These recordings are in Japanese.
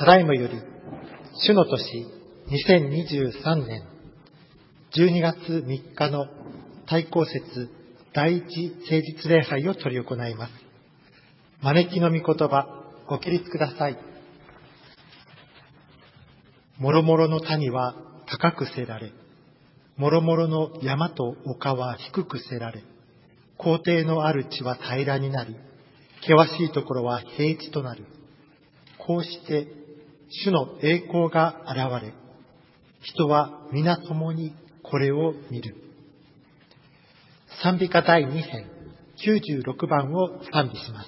ただいまより、主の年2023年12月3日の大公節第一聖日礼拝を執り行います。招きの御言葉、ご起立ください。もろもろの谷は高くせられ、もろもろの山と丘は低くせられ、高低のある地は平らになり、険しいところは平地となる。こうして主の栄光が現れ、人は皆共にこれを見る。賛美歌第2編96番を賛美します。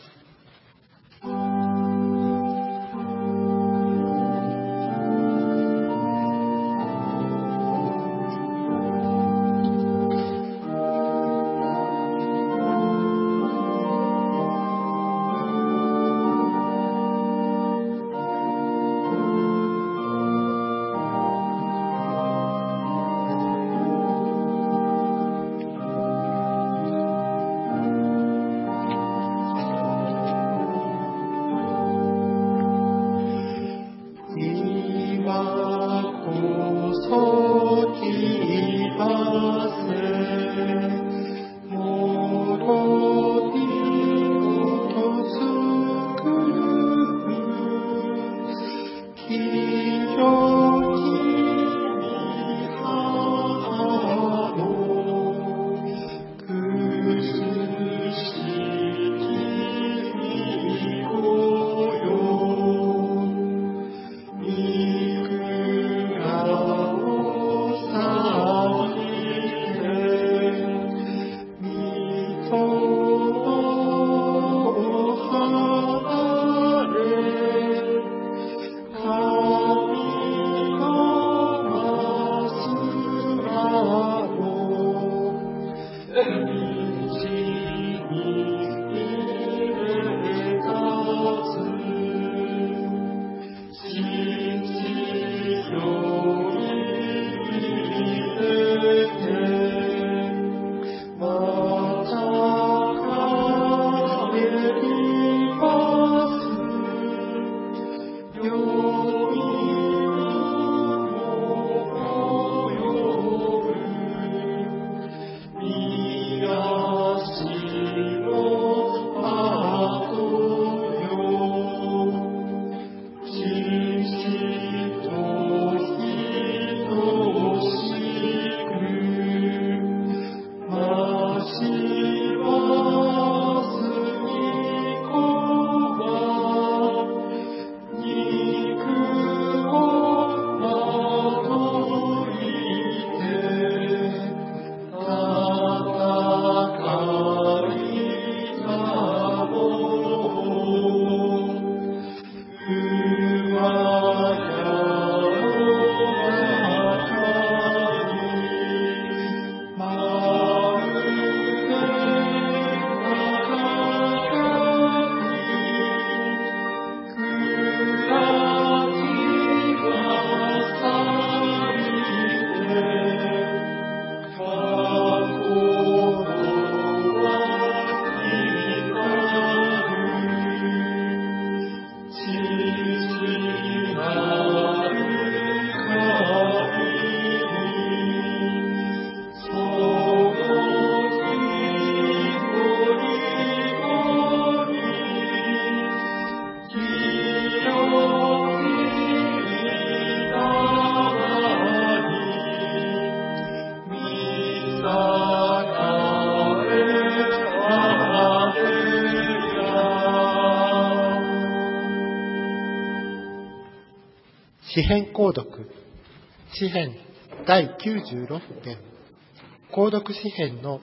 詩編購読、詩編第96編、購読詩編の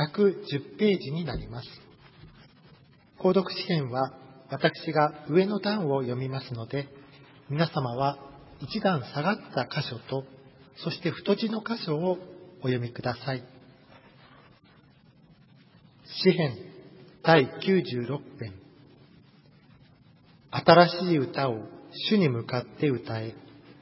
110ページになります。購読詩編は私が上の段を読みますので、皆様は一段下がった箇所と、そして太字の箇所をお読みください。詩編第96編、新しい歌を主に向かって歌え。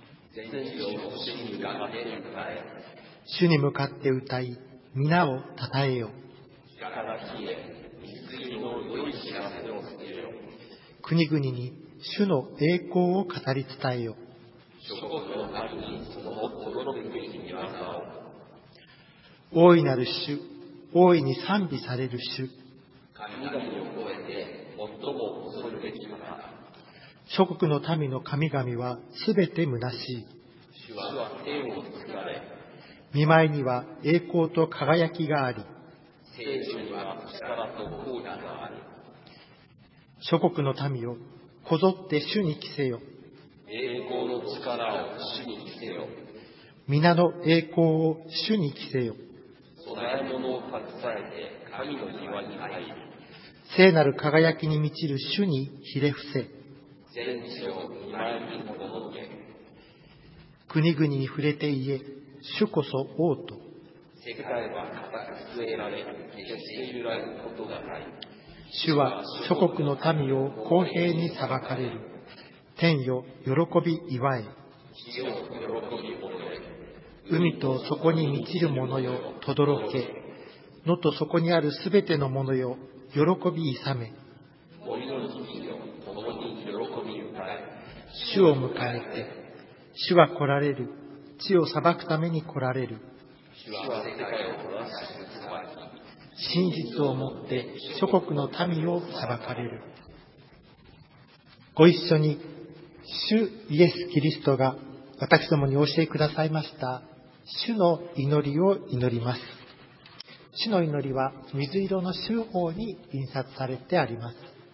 主に向かって歌い、皆をたたえよ。国々に主の栄光を語り伝えよ。 諸国の民にその驚くべき御業を。 大いなる主、大いに賛美される主。 神々を超えて最も恐るべき方。 諸国の民の神々はすべて虚しい。 主は天を作られ、 御前には栄光と輝きがあり、 聖書には力と公義がある。 諸国の民よ、こぞって主に着せよ。 栄光の力を主に着せよ。 皆の栄光を主に着せよ。 供え物を携えて神の庭に入り、 聖なる輝きに満ちる主にひれ伏せ。 全地を御前に赴け、 国々に触れて言え、主こそ王と。 世界は固く据えられ、決して揺らぐことがない。 主は諸国の民を公平に裁かれる。天よ、喜び祝え。 地を喜び踊れ。 海とそこに満ちるものよ、とどろけ。野とそこにあるすべてのものよ、喜び勇め。 森の木々よ、共に喜び歌え。 主を迎えて、主は来られる。地を裁くために来られる。 主は世界を正しく裁き、 真実をもって諸国の民を裁かれる。ご一緒に、主イエス・キリストが私どもに教えくださいました主の祈りを祈ります。主の祈りは水色の州法に印刷されてあります。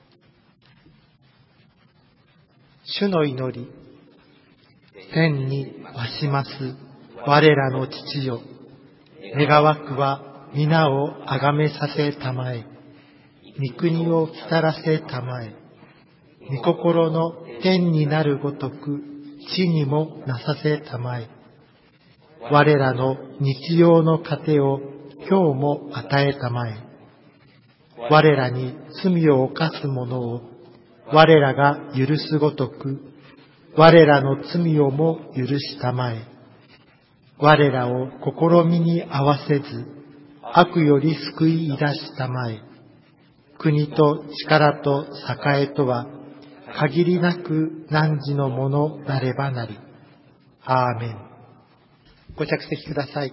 主の祈り。天にわします我らの父よ。願わくは皆をあがめさせたまえ。御国を来たらせたまえ。御心の天になるごとく地にもなさせたまえ。我らの日用の糧を今日も与えたまえ。我らに罪を犯す者を我らが許すごとく我らの罪をも許したまえ。我らを試みに合わせず悪より救い出したまえ。国と力と栄とは限りなく汝のものなればなり。アーメン。ご着席ください。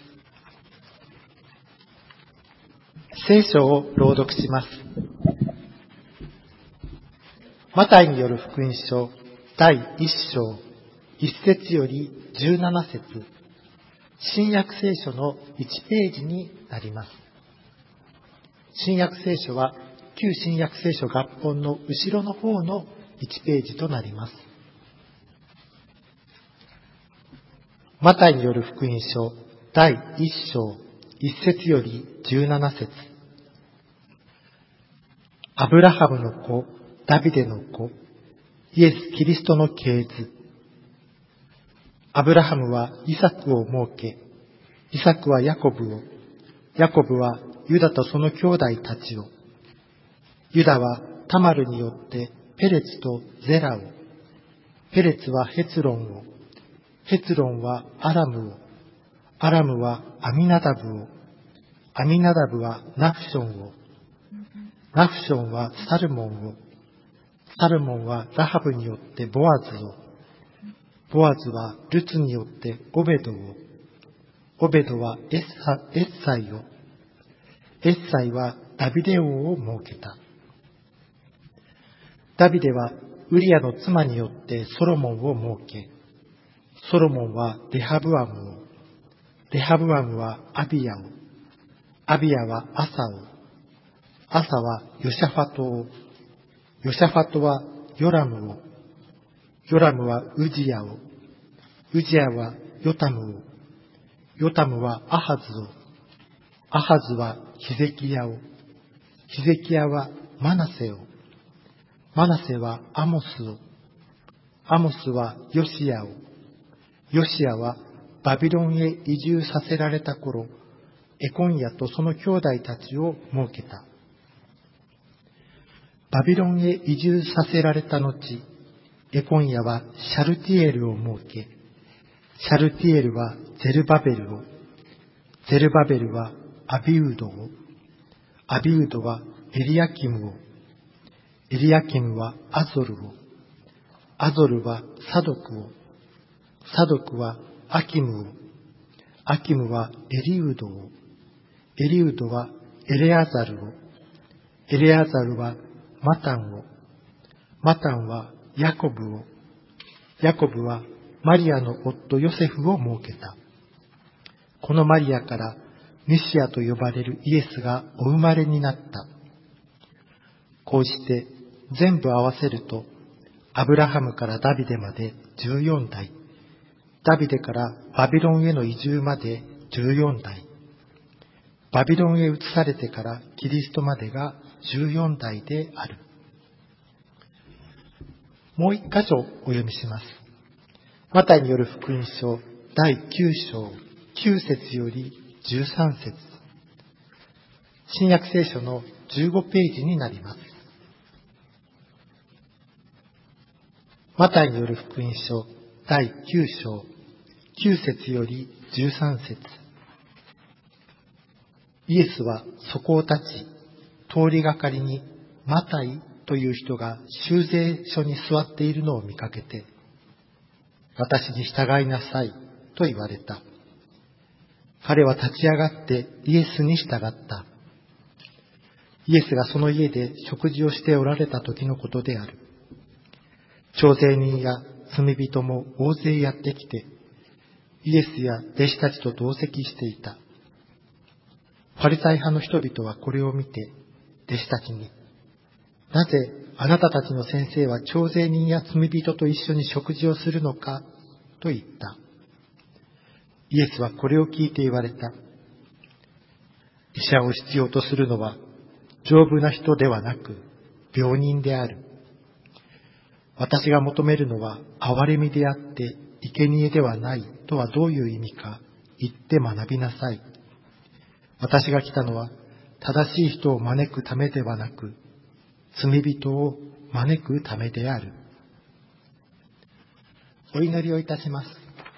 聖書を朗読します。マタイによる福音書第1章1節より17節、新約聖書の1ページになります。新約聖書は旧新約聖書合本の後ろの方の1ページとなります。マタイによる福音書第1章1節より17節、アブラハムの子、ダビデの子、イエス・キリストの系図。アブラハムはイサクを設け、イサクはヤコブを、ヤコブはユダとその兄弟たちを、ユダはタマルによってペレツとゼラを、ペレツはヘツロンを、ヘツロンはアラムを、アラムはアミナダブを、アミナダブはナフションを、ナフションはサルモンを、サルモンはラハブによってボアズを、ボアズはルツによってオベドを、オベドはエッサイを、エッサイはダビデ王を設けた。ダビデはウリアの妻によってソロモンを設け、ソロモンはレハブアムを、レハブアムはアビヤを、アビヤはアサを、アサはヨシャファトを、ヨシャファトはヨラムを、ヨラムはウジヤを、ウジヤはヨタムを、ヨタムはアハズを、アハズはヒゼキヤを、ヒゼキヤはマナセを、マナセはアモスを、アモスはヨシヤを、ヨシヤはバビロンへ移住させられた頃、エコンヤとその兄弟たちを設けた。バビロンへ移住させられた後、エコンヤはシャルティエルを設け、シャルティエルはゼルバベルを、ゼルバベルはアビウドを、アビウドはエリアキムを、エリアキムはアゾルを、 アゾルはサドクを、サドクはアキムを、アキムはエリウドを、エリウドはエレアザルを、エレアザルはマタンを、マタンはヤコブを、ヤコブはマリアの夫ヨセフを設けた。このマリアからメシアと呼ばれるイエスがお生まれになった。こうして全部合わせると、アブラハムからダビデまで14代、ダビデからバビロンへの移住まで14代、バビロンへ移されてからキリストまでが14代である。もう一箇所お読みします。マタイによる福音書第9章9節より13節。新約聖書の15ページになります。マタイによる福音書第9章9節より13節。イエスはそこを立ち、通りがかりにマタイという人が修税所に座っているのを見かけて、私に従いなさいと言われた。彼は立ち上がってイエスに従った。イエスがその家で食事をしておられた時のことである。徴税人や罪人も大勢やってきて、イエスや弟子たちと同席していた。ファリサイ派の人々はこれを見て、弟子たちに、なぜあなたたちの先生は徴税人や罪人と一緒に食事をするのかと言った。イエスはこれを聞いて言われた。医者を必要とするのは丈夫な人ではなく病人である。私が求めるのは憐れみであって生贄ではないとはどういう意味か言って学びなさい。私が来たのは正しい人を招くためではなく罪人を招くためである。お祈りをいたします。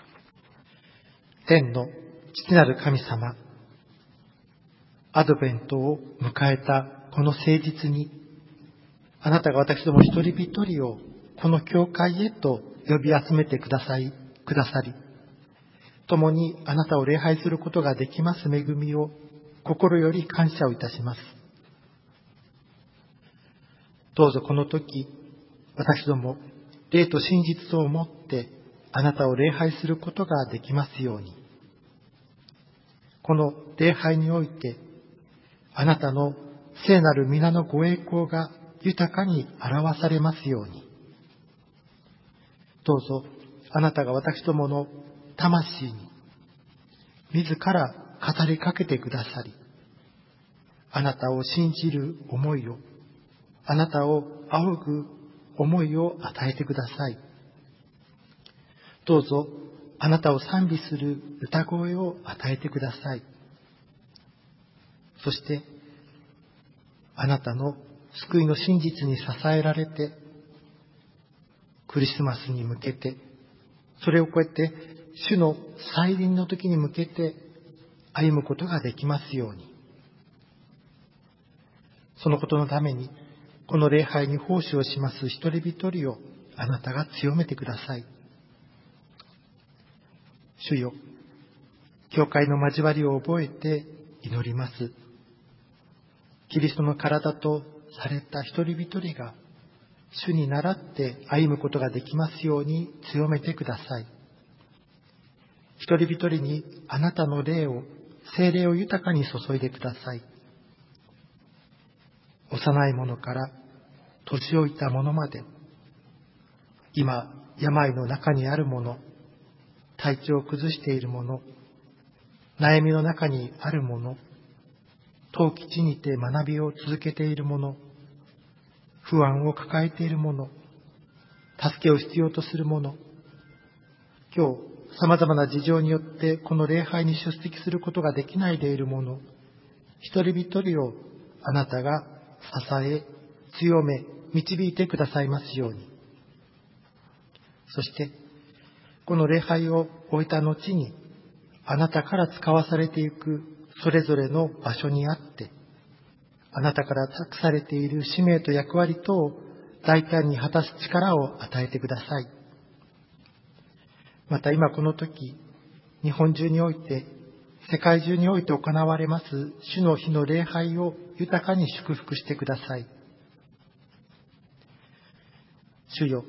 天の父なる神様、アドベントを迎えたこの誠実に、あなたが私ども一人一人をこの教会へと呼び集めてくださり、共にあなたを礼拝することができます恵みを心より感謝をいたします。どうぞこの時、私ども霊と真実をもってあなたを礼拝することができますように。この礼拝において、あなたの聖なる皆のご栄光が豊かに表されますように。どうぞあなたが私どもの魂に自ら語りかけてくださり、あなたを信じる思いを、あなたを仰ぐ思いを与えてください。どうぞあなたを賛美する歌声を与えてください。そしてあなたの救いの真実に支えられて、クリスマスに向けて、それをこうやって主の再臨の時に向けて歩むことができますように。そのことのために、この礼拝に奉仕をします一人一人をあなたが強めてください。主よ、教会の交わりを覚えて祈ります。キリストの体とされた一人一人が主に倣って歩むことができますように強めてください。一人一人にあなたの霊を、聖霊を豊かに注いでください。幼い者から年老いた者まで、今病の中にある者、体調を崩している者、悩みの中にある者、陶器地にて学びを続けている者、不安を抱えている者、助けを必要とする者、今日様々な事情によってこの礼拝に出席することができないでいる者、一人一人をあなたが支え、強め、導いてくださいますように。そしてこの礼拝を終えた後に、あなたから使わされていくそれぞれの場所にあって、あなたから託されている使命と役割とを大胆に果たす力を与えてください。また今この時、日本中において、世界中において行われます主の日の礼拝を豊かに祝福してください。主よ、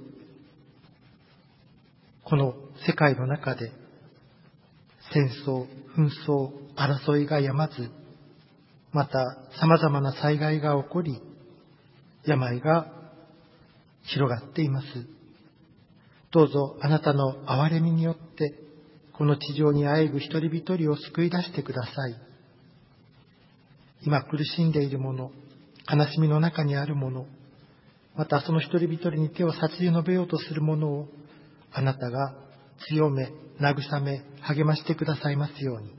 この世界の中で戦争、紛争、争いが止まず、また様々な災害が起こり、病が広がっています。どうぞあなたの憐れみによってこの地上にあえぐ一人一人を救い出してください。今苦しんでいる者、悲しみの中にある者、またその一人一人に手を差し伸べようとする者をあなたが強め、慰め、励ましてくださいますように。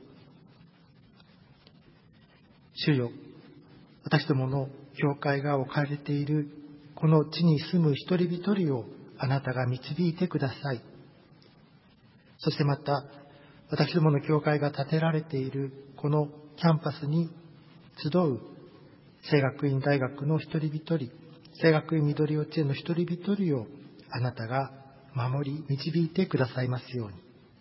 主よ、私どもの教会が置かれているこの地に住む一人一人をあなたが導いてください。そしてまた、私どもの教会が建てられているこのキャンパスに集う聖学院大学の一人一人、聖学院緑幼稚園の一人一人をあなたが守り導いてくださいますように。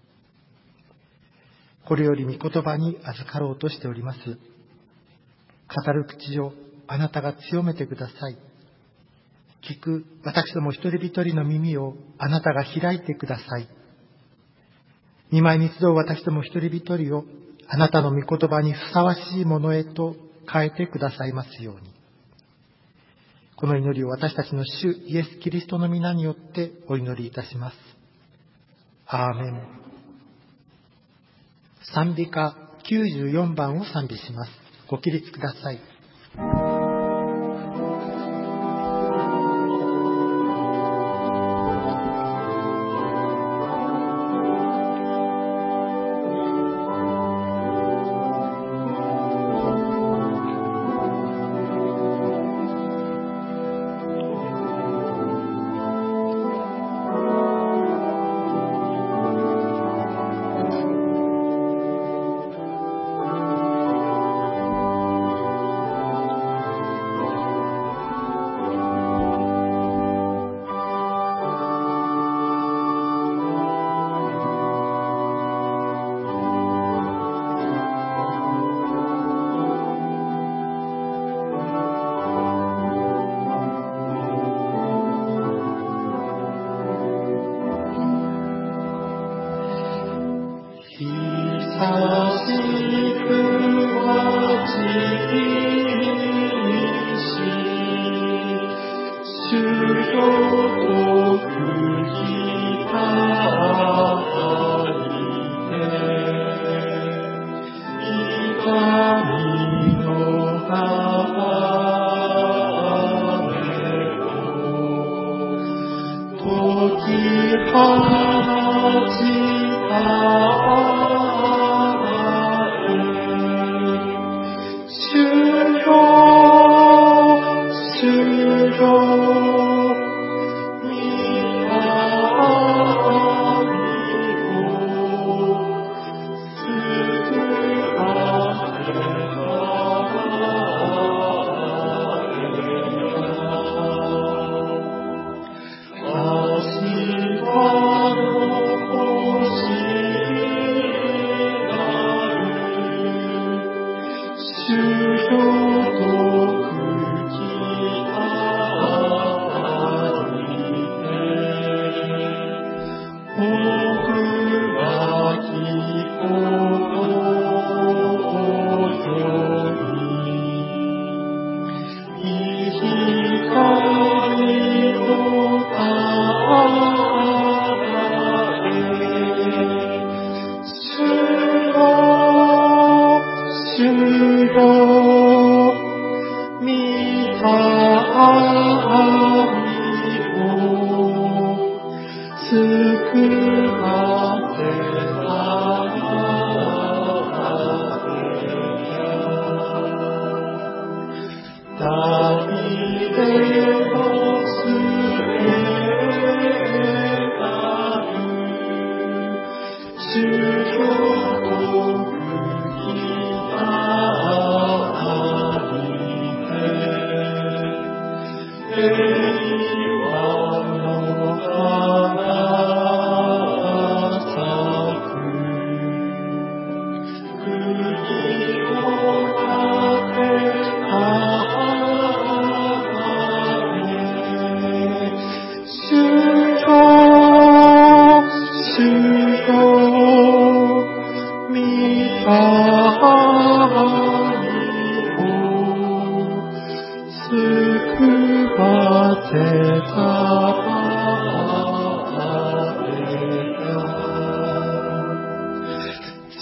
これより御言葉に預かろうとしております。語る口をあなたが強めてください。聞く私ども一人一人の耳をあなたが開いてください。御前に集う私ども一人一人をあなたの御言葉にふさわしいものへと変えてくださいますように。この祈りを私たちの主イエス・キリストの皆によってお祈りいたします。アーメン。賛美歌94番を賛美します。ご起立ください。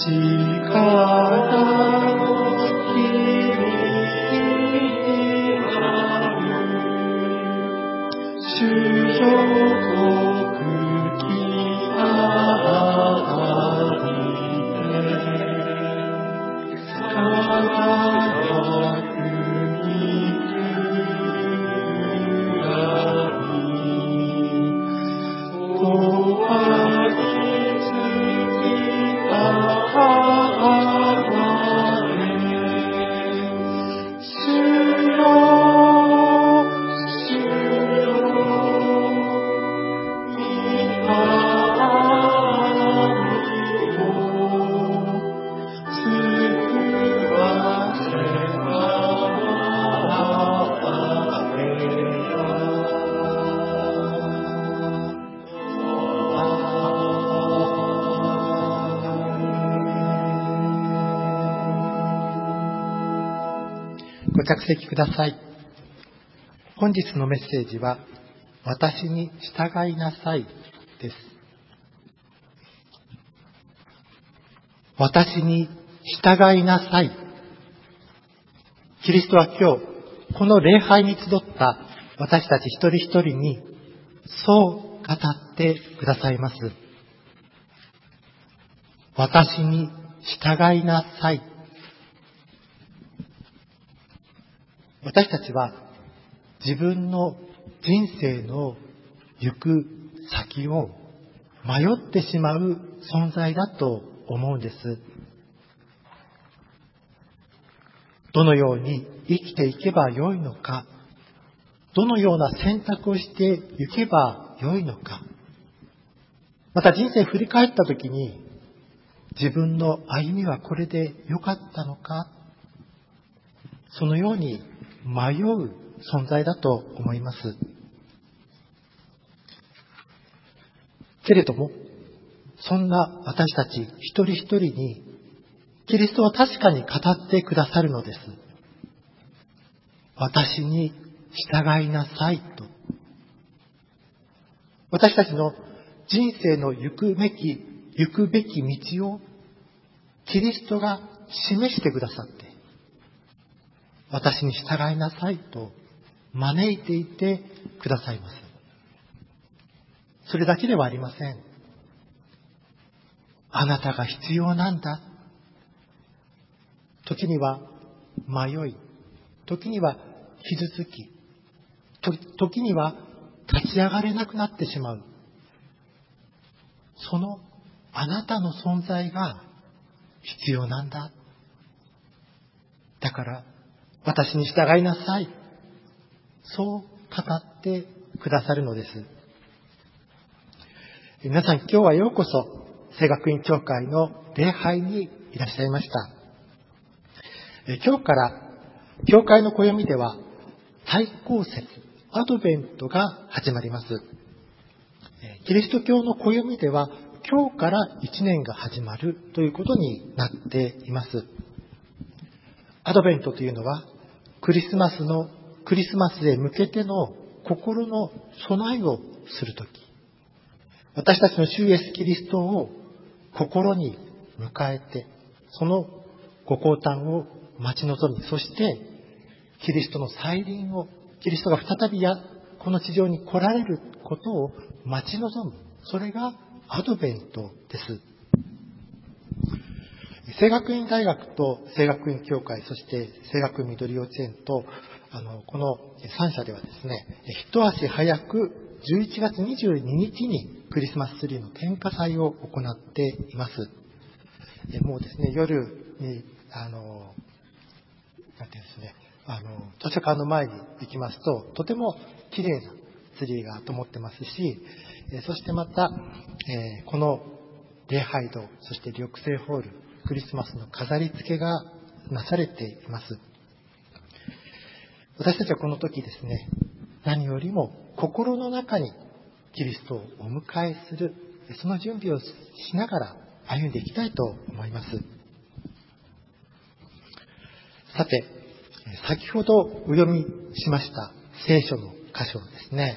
ご着席ください。本日のメッセージは、私に従いなさいです。私に従いなさい。キリストは今日、この礼拝に集った私たち一人一人に、そう語ってくださいます。私に従いなさい。私たちは自分の人生の行く先を迷ってしまう存在だと思うんです。どのように生きていけばよいのか、どのような選択をしていけばよいのか、また人生振り返ったときに自分の歩みはこれで良かったのか、そのように迷う存在だと思います。けれども、そんな私たち一人一人にキリストは確かに語ってくださるのです。私に従いなさいと。私たちの人生の行くべき道をキリストが示してくださって、私に従いなさいと招いていてくださいます。それだけではありません。あなたが必要なんだ。時には迷い、時には傷つき、時には立ち上がれなくなってしまう。そのあなたの存在が必要なんだ。だから私に従いなさい。そう語ってくださるのです。皆さん、今日はようこそ聖学院教会の礼拝にいらっしゃいました。今日から教会の暦では対抗節、アドベントが始まります。キリスト教の暦では今日から1年が始まるということになっています。アドベントというのはクリスマスへ向けての心の備えをするとき、私たちの主イエスキリストを心に迎えて、そのご降誕を待ち望み、そしてキリストの再臨を、キリストが再びこの地上に来られることを待ち望む、それがアドベントです。聖学院大学と聖学院教会、そして聖学院緑幼稚園とこの3社ではですね、一足早く11月22日にクリスマスツリーの点火祭を行っています。もうですね、夜になんていうんですね、図書館の前に行きますと、とても綺麗なツリーが灯ってますし、そしてまた、この礼拝堂、そして緑生ホール、クリスマスの飾り付けがなされています。私たちはこの時ですね、何よりも心の中にキリストをお迎えする、その準備をしながら歩んでいきたいと思います。さて、先ほどお読みしました聖書の箇所をですね、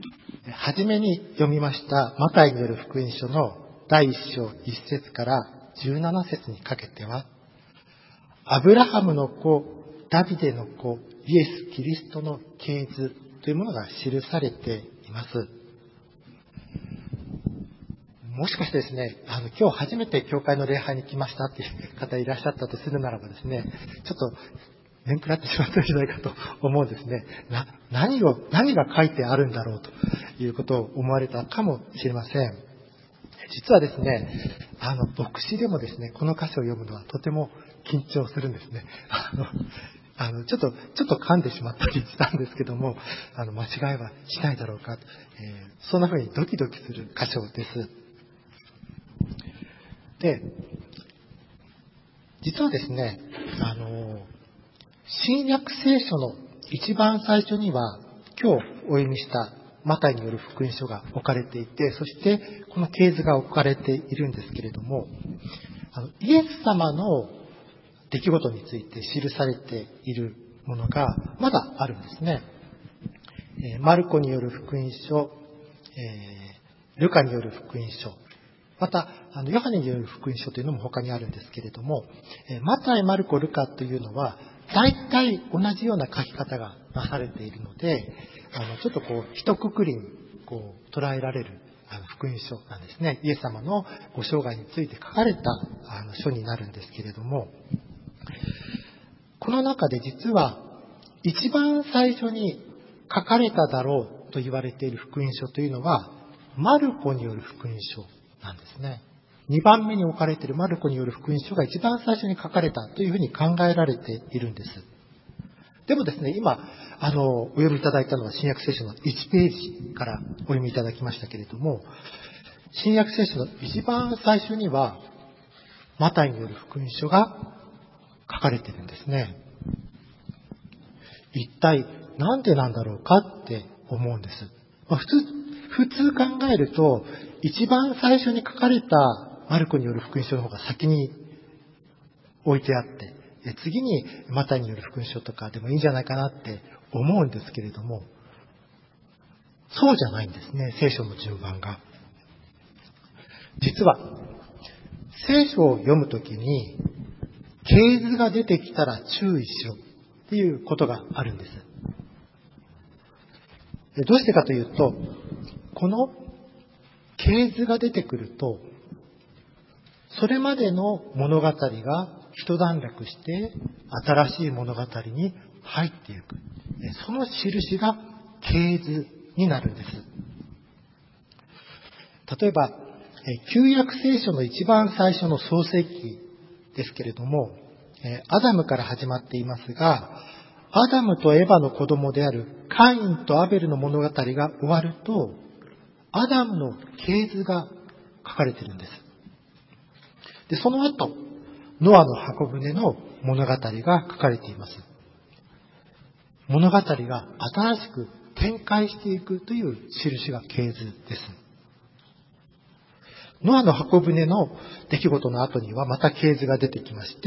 はじめに読みましたマタイによる福音書の第1章1節から 17節にかけては、アブラハムの子、ダビデの子、イエス・キリストの系図というものが記されています。もしかしてですね、今日初めて教会の礼拝に来ましたっていう方いらっしゃったとするならばですね、ちょっと面食らってしまったんじゃないかと思うんですね。何が書いてあるんだろうということを思われたかもしれません。実はですね、牧師でもですね、この歌詞を読むのはとても緊張するんですね。ちょっと噛んでしまったりしたんですけども、間違いはしないだろうかと、そんな風にドキドキする箇所です。で、実はですね、新約聖書の一番最初には、今日お読みしたマタイによる福音書が置かれていて、そしてこの系図が置かれているんですけれども、イエス様の出来事について記されているものがまだあるんですね。マルコによる福音書、ルカによる福音書、またヨハネによる福音書というのも他にあるんですけれども、マタイ、マルコ、ルカというのは大体同じような書き方がなされているので、ちょっと一括りに捉えられる福音書なんですね。イエス様のご生涯について書かれた書になるんですけれども、この中で実は一番最初に書かれただろうと言われている福音書というのはマルコによる福音書なんですね。2番目に置かれているマルコによる福音書が一番最初に書かれたというふうに考えられているんです。でもですね、今お読みいただいたのは新約聖書の1ページからお読みいただきましたけれども、新約聖書の一番最初にはマタイによる福音書が書かれているんですね。一体なんでなんだろうかって思うんです。普通考えると一番最初に書かれたマルコによる福音書の方が先に置いてあって、次にマタイによる福音書とかでもいいんじゃないかなって思うんですけれども、そうじゃないんですね、聖書の順番が。実は聖書を読むときに系図が出てきたら注意しろっていうことがあるんです。どうしてかというと、この系図が出てくると、それまでの物語が一段落して新しい物語に入っていく。その印が系図になるんです。例えば、旧約聖書の一番最初の創世記ですけれども、アダムから始まっていますが、アダムとエバの子供であるカインとアベルの物語が終わると、アダムの系図が書かれているんです。で、その後、ノアの箱舟の物語が書かれています。物語が新しく展開していくという印が系図です。ノアの箱舟の出来事の後にはまた系図が出てきまして、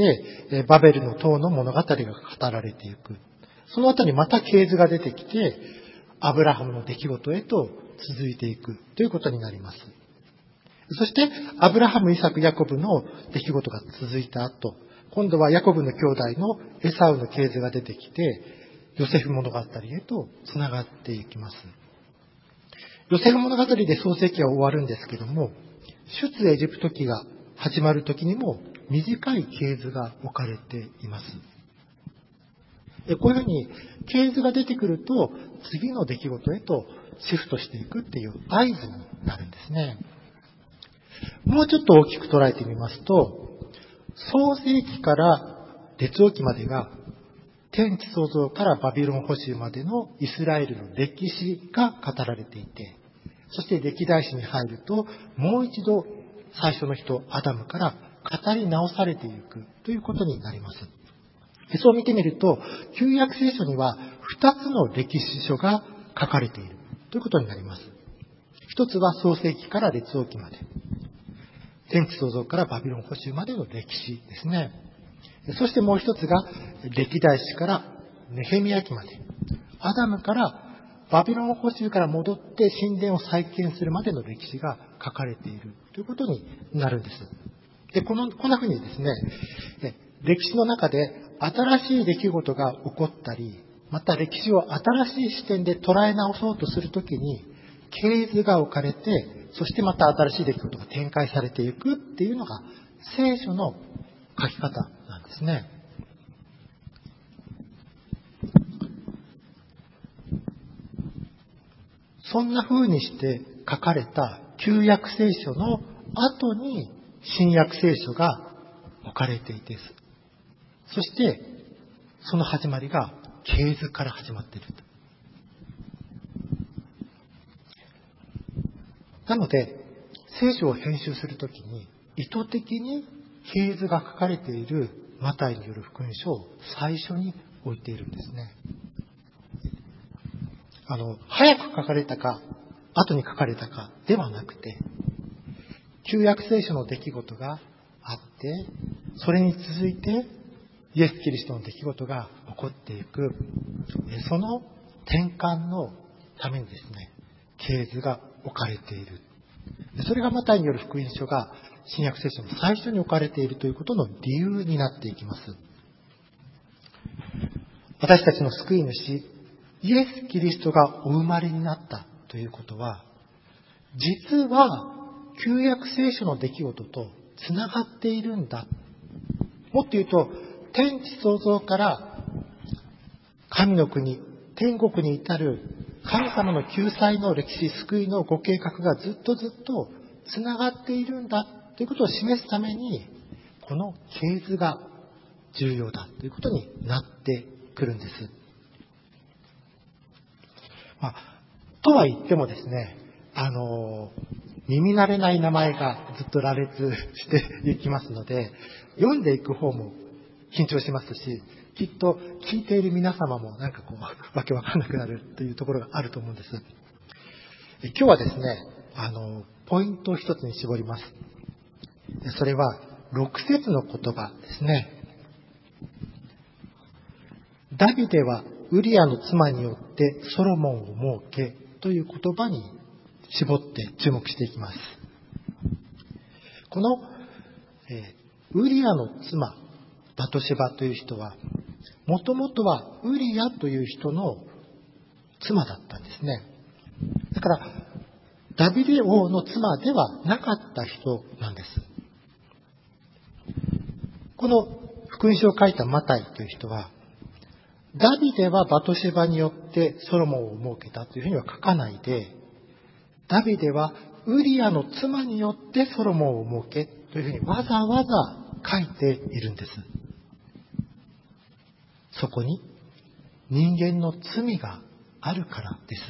バベルの塔の物語が語られていく。その後にまた系図が出てきて、アブラハムの出来事へと続いていくということになります。そして、アブラハム、イサク、ヤコブの出来事が続いた後、今度はヤコブの兄弟のエサウの系図が出てきて、ヨセフ物語へとつながっていきます。ヨセフ物語で創世記は終わるんですけども、出エジプト記が始まる時にも短い系図が置かれています。こういうふうに系図が出てくると次の出来事へとシフトしていくっていう合図になるんですね。もうちょっと大きく捉えてみますと、創世記から列王記までが天地創造からバビロン捕囚までのイスラエルの歴史が語られていて、そして歴代史に入るともう一度最初の人アダムから語り直されていくということになります。そう見てみると旧約聖書には2つの歴史書が書かれているということになります。一つは創世記から列王記まで、天地創造からバビロン捕囚までの歴史ですね。そしてもう一つが歴代史からネヘミヤ記まで、アダムからバビロン捕囚から戻って神殿を再建するまでの歴史が書かれているということになるんです。 で、こんな風にですね、歴史の中で新しい出来事が起こったり、また歴史を新しい視点で捉え直そうとするときに、系図が置かれて、そしてまた新しい出来事が展開されていくっていうのが聖書の書き方なんですね。そんな風にして書かれた旧約聖書の後に新約聖書が置かれていて、そしてその始まりが系図から始まっていると。なので、聖書を編集するときに意図的に系図が書かれているマタイによる福音書を最初に置いているんですね。早く書かれたか、後に書かれたかではなくて、旧約聖書の出来事があって、それに続いてイエス・キリストの出来事が起こっていく、その転換のためにですね、系図が置かれている。それがマタイによる福音書が新約聖書の最初に置かれているということの理由になっていきます。私たちの救い主、イエス・キリストがお生まれになったということは、実は旧約聖書の出来事とつながっているんだ。もっと言うと、天地創造から神の国、天国に至る神様の救済の歴史、救いのご計画がずっとつながっているんだということを示すために、この系図が重要だということになってくるんです。とは言ってもですね、耳慣れない名前がずっと羅列していきますので、読んでいく方も緊張しますし、きっと聞いている皆様もわけわかんなくなるというところがあると思うんです。今日はですね、ポイントを一つに絞ります。それは6節の言葉ですね。ダビデはウリアの妻によってソロモンを設けという言葉に絞って注目していきます。この、ウリアの妻、バトシェバという人は、もともとはウリアという人の妻だったんですね。だから、ダビデ王の妻ではなかった人なんです。この福音書を書いたマタイという人は、ダビデはバトシェバによってソロモンを設けたというふうには書かないで、ダビデはウリアの妻によってソロモンを設けというふうにわざわざ書いているんです。そこに人間の罪があるからです。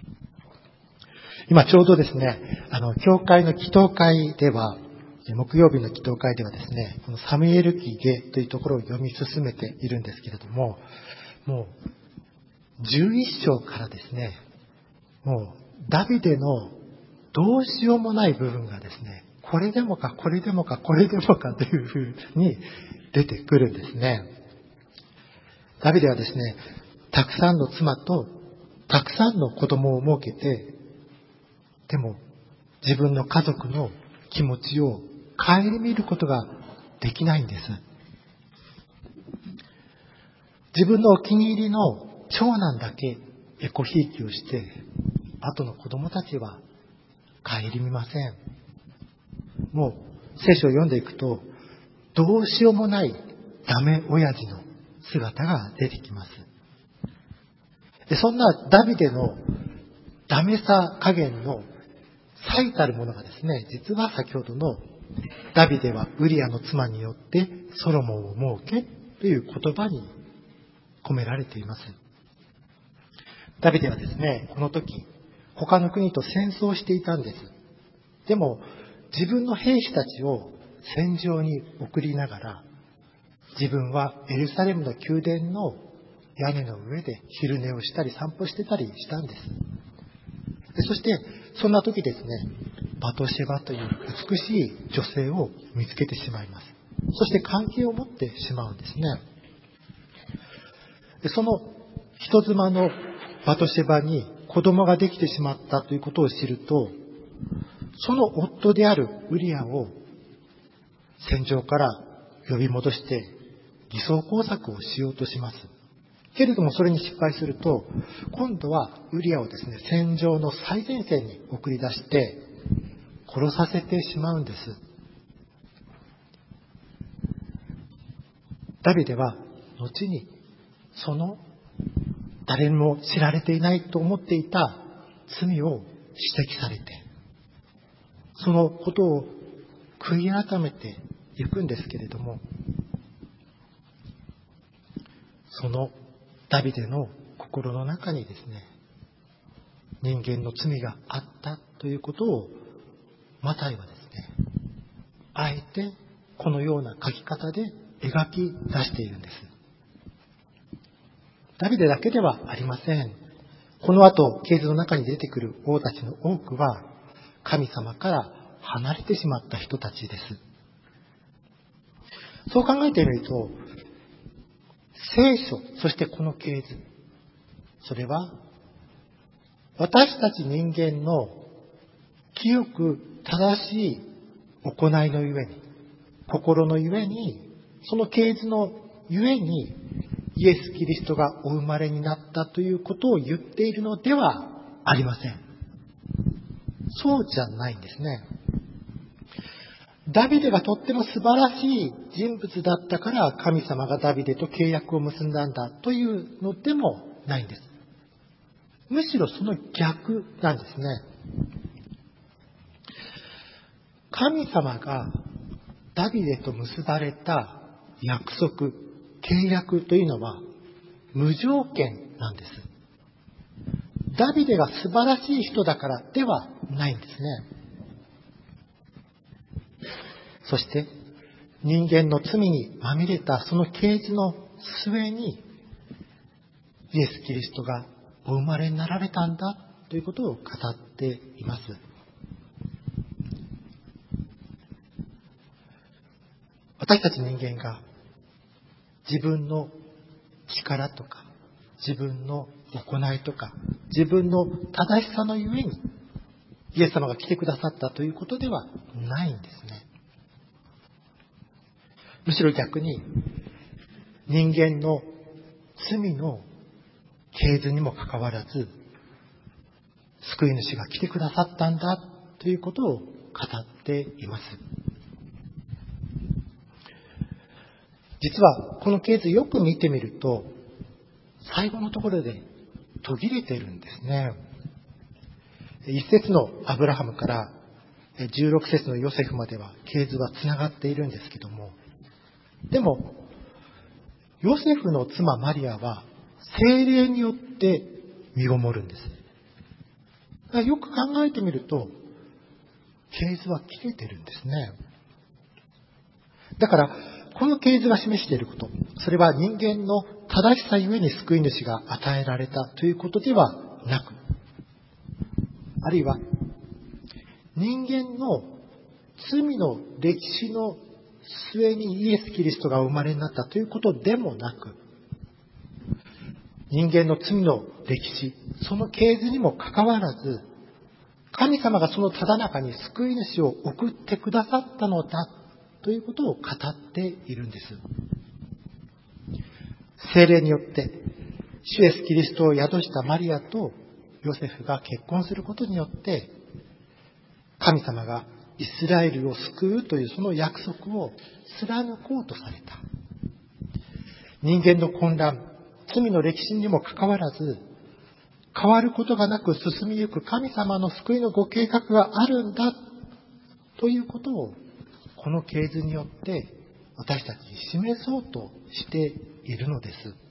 今ちょうどですね、教会の祈祷会では、木曜日の祈祷会ではですね、このサムエル記下というところを読み進めているんですけれども、もう11章からですね、もうダビデのどうしようもない部分がですね、これでもかこれでもかこれでもかというふうに出てくるんですね。ダビデはですね、たくさんの妻とたくさんの子供を設けて、でも自分の家族の気持ちを顧みることができないんです。自分のお気に入りの長男だけエコひいきをして、後の子供たちは顧みません。もう聖書を読んでいくと、どうしようもないダメ親父の姿が出てきます。で、そんなダビデのダメさ加減の最たるものがですね、実は先ほどのダビデはウリアの妻によってソロモンを設けという言葉に込められています。ダビデはですね、この時他の国と戦争していたんです。でも自分の兵士たちを戦場に送りながら、自分はエルサレムの宮殿の屋根の上で昼寝をしたり散歩してたりしたんです。で、そしてそんな時ですね、バトシェバという美しい女性を見つけてしまいます。そして関係を持ってしまうんですね。で、その人妻のバトシェバに子供ができてしまったということを知ると、その夫であるウリアを戦場から呼び戻して偽装工作をしようとします。けれどもそれに失敗すると、今度はウリアをですね、戦場の最前線に送り出して殺させてしまうんです。ダビデは後にその誰にも知られていないと思っていた罪を指摘されて、そのことを悔い改めていくんですけれども、そのダビデの心の中にですね、人間の罪があったということをマタイはですね、あえてこのような書き方で描き出しているんです。ダビデだけではありません。この後、系図の中に出てくる王たちの多くは、神様から離れてしまった人たちです。そう考えてみると、聖書、そしてこの系図、それは、私たち人間の清く正しい行いのゆえに、心のゆえに、その系図のゆえに、イエス・キリストがお生まれになったということを言っているのではありません。そうじゃないんですね。ダビデがとっても素晴らしい人物だったから神様がダビデと契約を結んだんだというのでもないんです。むしろその逆なんですね。神様がダビデと結ばれた約束、契約というのは無条件なんです。ダビデが素晴らしい人だからではないんですね。そして人間の罪にまみれたその系図の末にイエス・キリストがお生まれになられたんだということを語っています。私たち人間が自分の力とか自分の行いとか自分の正しさのゆえにイエス様が来てくださったということではないんですね。むしろ逆に人間の罪の系図にもかかわらず救い主が来てくださったんだということを語っています。実はこの系図よく見てみると最後のところで途切れているんですね。一節のアブラハムから16節のヨセフまでは系図はつながっているんですけども、でもヨセフの妻マリアは聖霊によって身ごもるんです。よく考えてみると系図は切れてるんですね。だからこの系図が示していること、それは人間の正しさゆえに救い主が与えられたということではなく、あるいは人間の罪の歴史の末にイエス・キリストがお生まれになったということでもなく、人間の罪の歴史、その系図にもかかわらず、神様がそのただ中に救い主を送ってくださったのだということを語っているんです。聖霊によって主イエスキリストを宿したマリアとヨセフが結婚することによって神様がイスラエルを救うというその約束を貫こうとされた。人間の混乱、罪の歴史にもかかわらず変わることがなく進みゆく神様の救いのご計画があるんだということをこの系図によって私たちに示そうとしているのです。